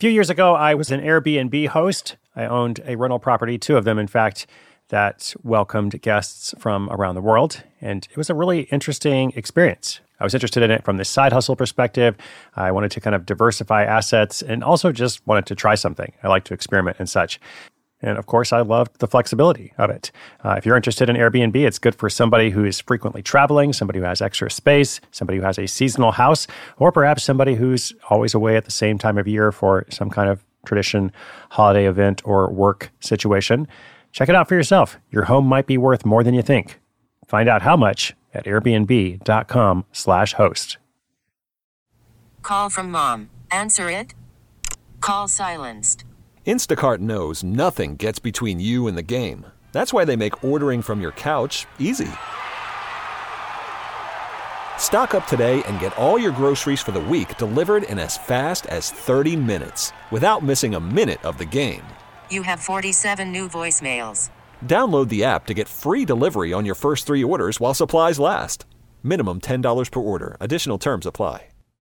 few years ago, I was an Airbnb host. I owned a rental property, two of them, in fact, that welcomed guests from around the world. And it was a really interesting experience. I was interested in it from the side hustle perspective. I wanted to kind of diversify assets and also just wanted to try something. I like to experiment and such. And of course, I loved the flexibility of it. If you're interested in Airbnb, it's good for somebody who is frequently traveling, somebody who has extra space, somebody who has a seasonal house, or perhaps somebody who's always away at the same time of year for some kind of tradition, holiday event, or work situation. Check it out for yourself. Your home might be worth more than you think. Find out how much at airbnb.com/host. Call from mom. Answer it. Call silenced. Instacart knows nothing gets between you and the game. That's why they make ordering from your couch easy. Stock up today and get all your groceries for the week delivered in as fast as 30 minutes without missing a minute of the game. You have 47 new voicemails. Download the app to get free delivery on your first 3 orders while supplies last. Minimum $10 per order. Additional terms apply.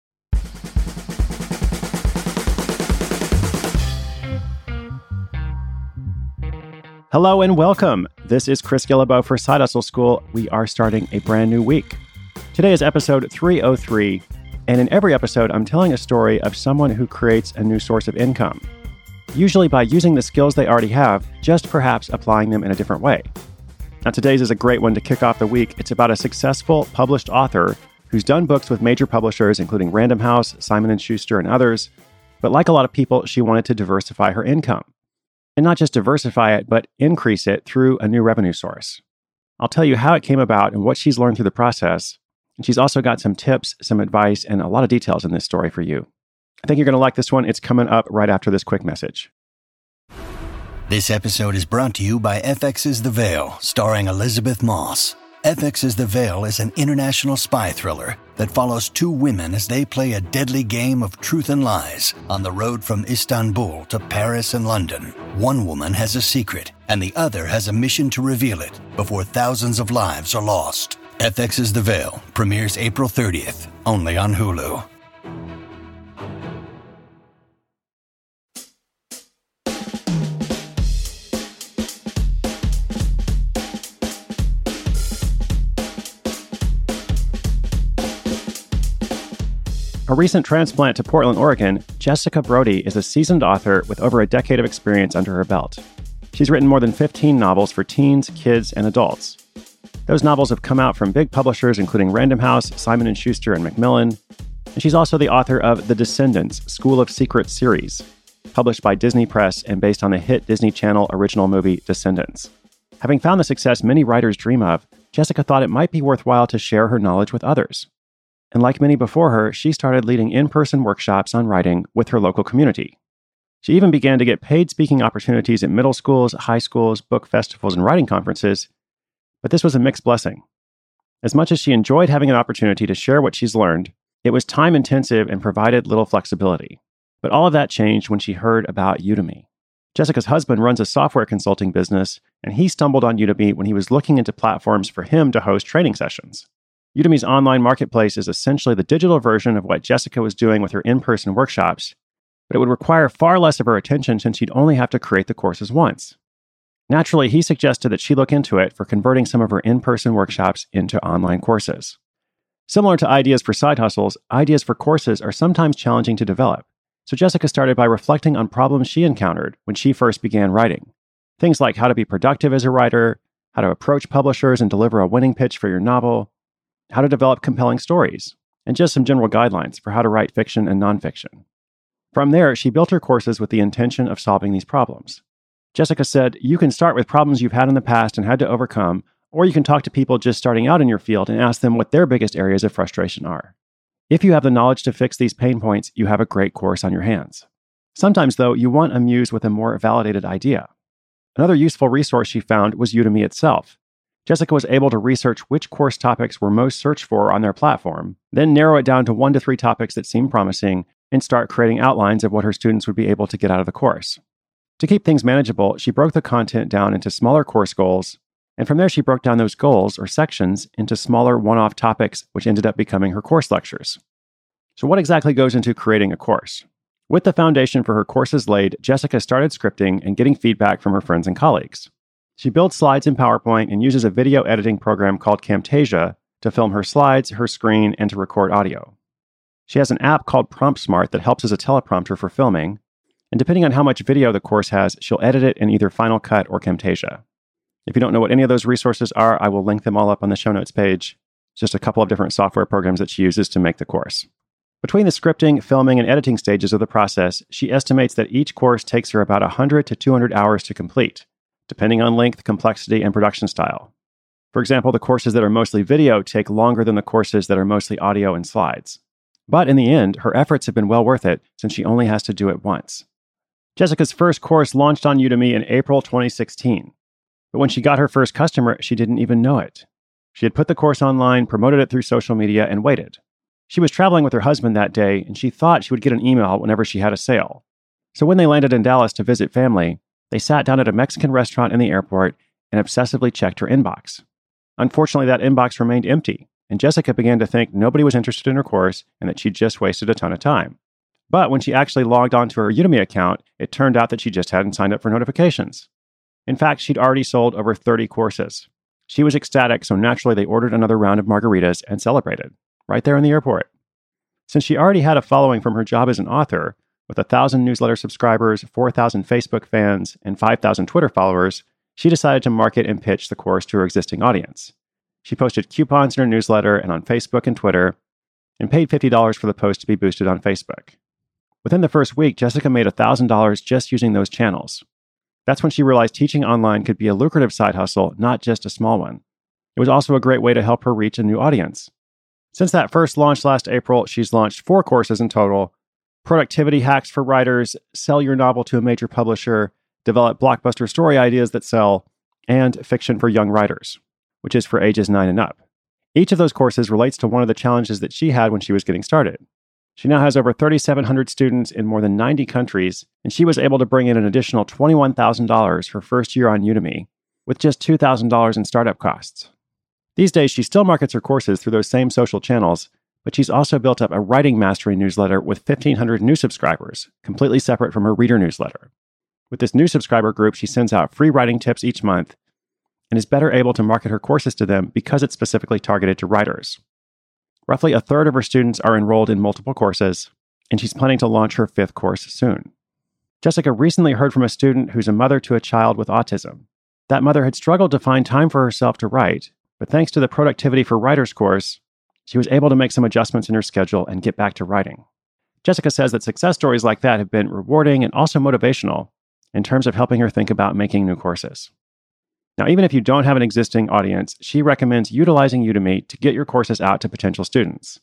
Hello and welcome. This is Chris Guillebeau for Side Hustle School. We are starting a brand new week. Today is episode 303, and in every episode, I'm telling a story of someone who creates a new source of income, usually by using the skills they already have, just perhaps applying them in a different way. Now, today's is a great one to kick off the week. It's about a successful published author who's done books with major publishers, including Random House, Simon & Schuster, and others. But like a lot of people, she wanted to diversify her income. And not just diversify it, but increase it through a new revenue source. I'll tell you how it came about and what she's learned through the process. And she's also got some tips, some advice, and a lot of details in this story for you. I think you're going to like this one. It's coming up right after this quick message. This episode is brought to you by FX's The Veil, starring Elizabeth Moss. FX's The Veil is an international spy thriller that follows two women as they play a deadly game of truth and lies on the road from Istanbul to Paris and London. One woman has a secret, and the other has a mission to reveal it before thousands of lives are lost. FX's The Veil premieres April 30th, only on Hulu. A recent transplant to Portland, Oregon, Jessica Brody is a seasoned author with over a decade of experience under her belt. She's written more than 15 novels for teens, kids, and adults. Those novels have come out from big publishers including Random House, Simon & Schuster, and Macmillan. And she's also the author of The Descendants, School of Secrets series, published by Disney Press and based on the hit Disney Channel original movie Descendants. Having found the success many writers dream of, Jessica thought it might be worthwhile to share her knowledge with others. And like many before her, she started leading in-person workshops on writing with her local community. She even began to get paid speaking opportunities at middle schools, high schools, book festivals, and writing conferences. But this was a mixed blessing. As much as she enjoyed having an opportunity to share what she's learned, it was time-intensive and provided little flexibility. But all of that changed when she heard about Udemy. Jessica's husband runs a software consulting business, and he stumbled on Udemy when he was looking into platforms for him to host training sessions. Udemy's online marketplace is essentially the digital version of what Jessica was doing with her in-person workshops, but it would require far less of her attention since she'd only have to create the courses once. Naturally, he suggested that she look into it for converting some of her in-person workshops into online courses. Similar to ideas for side hustles, ideas for courses are sometimes challenging to develop, so Jessica started by reflecting on problems she encountered when she first began writing. Things like how to be productive as a writer, how to approach publishers and deliver a winning pitch for your novel, how to develop compelling stories, and just some general guidelines for how to write fiction and nonfiction. From there, she built her courses with the intention of solving these problems. Jessica said, you can start with problems you've had in the past and had to overcome, or you can talk to people just starting out in your field and ask them what their biggest areas of frustration are. If you have the knowledge to fix these pain points, you have a great course on your hands. Sometimes, though, you want a muse with a more validated idea. Another useful resource she found was Udemy itself. Jessica was able to research which course topics were most searched for on their platform, then narrow it down to 1 to 3 topics that seemed promising, and start creating outlines of what her students would be able to get out of the course. To keep things manageable, she broke the content down into smaller course goals, and from there she broke down those goals, or sections, into smaller one-off topics, which ended up becoming her course lectures. So what exactly goes into creating a course? With the foundation for her courses laid, Jessica started scripting and getting feedback from her friends and colleagues. She builds slides in PowerPoint and uses a video editing program called Camtasia to film her slides, her screen, and to record audio. She has an app called PromptSmart that helps as a teleprompter for filming, and depending on how much video the course has, she'll edit it in either Final Cut or Camtasia. If you don't know what any of those resources are, I will link them all up on the show notes page. It's just a couple of different software programs that she uses to make the course. Between the scripting, filming, and editing stages of the process, she estimates that each course takes her about 100 to 200 hours to complete, depending on length, complexity, and production style. For example, the courses that are mostly video take longer than the courses that are mostly audio and slides. But in the end, her efforts have been well worth it since she only has to do it once. Jessica's first course launched on Udemy in April 2016. But when she got her first customer, she didn't even know it. She had put the course online, promoted it through social media, and waited. She was traveling with her husband that day, and she thought she would get an email whenever she had a sale. So when they landed in Dallas to visit family, they sat down at a Mexican restaurant in the airport and obsessively checked her inbox. Unfortunately, that inbox remained empty, and Jessica began to think nobody was interested in her course and that she'd just wasted a ton of time. But when she actually logged onto her Udemy account, it turned out that she just hadn't signed up for notifications. In fact, she'd already sold over 30 courses. She was ecstatic, so naturally they ordered another round of margaritas and celebrated, right there in the airport. Since she already had a following from her job as an author, with 1,000 newsletter subscribers, 4,000 Facebook fans, and 5,000 Twitter followers, she decided to market and pitch the course to her existing audience. She posted coupons in her newsletter and on Facebook and Twitter, and paid $50 for the post to be boosted on Facebook. Within the first week, Jessica made $1,000 just using those channels. That's when she realized teaching online could be a lucrative side hustle, not just a small one. It was also a great way to help her reach a new audience. Since that first launch last April, she's launched 4 courses in total: Productivity Hacks for Writers, Sell Your Novel to a Major Publisher, Develop Blockbuster Story Ideas That Sell, and Fiction for Young Writers, which is for ages 9 and up. Each of those courses relates to one of the challenges that she had when she was getting started. She now has over 3,700 students in more than 90 countries, and she was able to bring in an additional $21,000 her first year on Udemy, with just $2,000 in startup costs. These days, she still markets her courses through those same social channels, but she's also built up a writing mastery newsletter with 1,500 new subscribers, completely separate from her reader newsletter. With this new subscriber group, she sends out free writing tips each month and is better able to market her courses to them because it's specifically targeted to writers. Roughly a third of her students are enrolled in multiple courses, and she's planning to launch her 5th course soon. Jessica recently heard from a student who's a mother to a child with autism. That mother had struggled to find time for herself to write, but thanks to the Productivity for Writers course, she was able to make some adjustments in her schedule and get back to writing. Jessica says that success stories like that have been rewarding and also motivational in terms of helping her think about making new courses. Now, even if you don't have an existing audience, she recommends utilizing Udemy to get your courses out to potential students.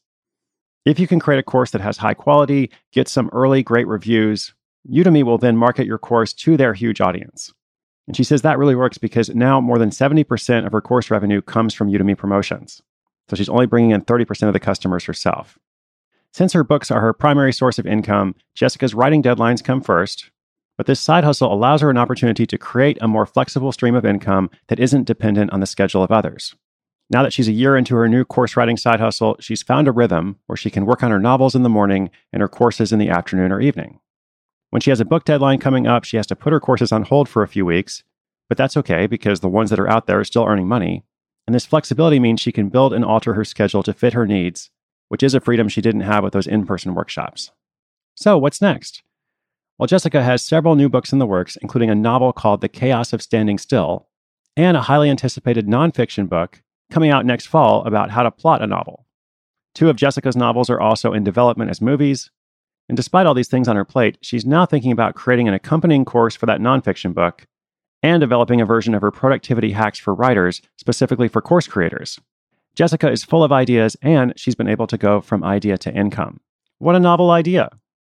If you can create a course that has high quality, get some early great reviews, Udemy will then market your course to their huge audience. And she says that really works because now more than 70% of her course revenue comes from Udemy promotions. So she's only bringing in 30% of the customers herself. Since her books are her primary source of income, Jessica's writing deadlines come first, but this side hustle allows her an opportunity to create a more flexible stream of income that isn't dependent on the schedule of others. Now that she's a year into her new course writing side hustle, she's found a rhythm where she can work on her novels in the morning and her courses in the afternoon or evening. When she has a book deadline coming up, she has to put her courses on hold for a few weeks, but that's okay because the ones that are out there are still earning money. And this flexibility means she can build and alter her schedule to fit her needs, which is a freedom she didn't have with those in-person workshops. So what's next? Well, Jessica has several new books in the works, including a novel called The Chaos of Standing Still, and a highly anticipated nonfiction book coming out next fall about how to plot a novel. 2 of Jessica's novels are also in development as movies, and despite all these things on her plate, she's now thinking about creating an accompanying course for that nonfiction book and developing a version of her productivity hacks for writers, specifically for course creators. Jessica is full of ideas, and she's been able to go from idea to income. What a novel idea!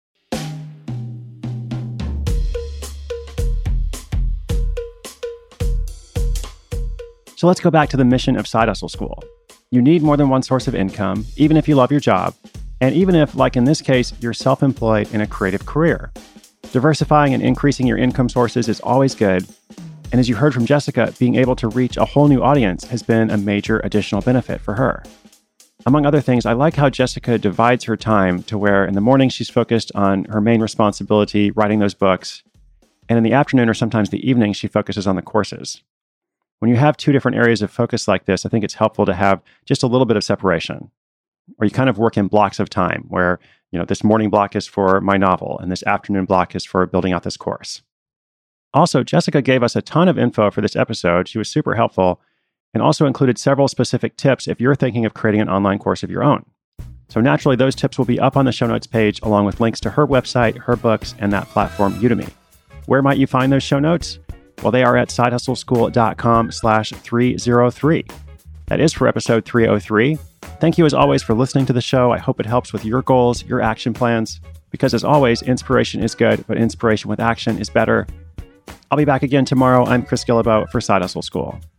So let's go back to the mission of Side Hustle School. You need more than one source of income, even if you love your job, and even if, like in this case, you're self-employed in a creative career. Diversifying and increasing your income sources is always good, and as you heard from Jessica, being able to reach a whole new audience has been a major additional benefit for her. Among other things, I like how Jessica divides her time to where in the morning she's focused on her main responsibility, writing those books, and in the afternoon or sometimes the evening, she focuses on the courses. When you have two different areas of focus like this, I think it's helpful to have just a little bit of separation, or you kind of work in blocks of time where, this morning block is for my novel and this afternoon block is for building out this course. Also, Jessica gave us a ton of info for this episode. She was super helpful and also included several specific tips if you're thinking of creating an online course of your own. So naturally, those tips will be up on the show notes page along with links to her website, her books, and that platform, Udemy. Where might you find those show notes? Well, they are at sidehustleschool.com/303. That is for episode 303. Thank you as always for listening to the show. I hope it helps with your goals, your action plans, because as always, inspiration is good, but inspiration with action is better. I'll be back again tomorrow. I'm Chris Guillebeau for Side Hustle School.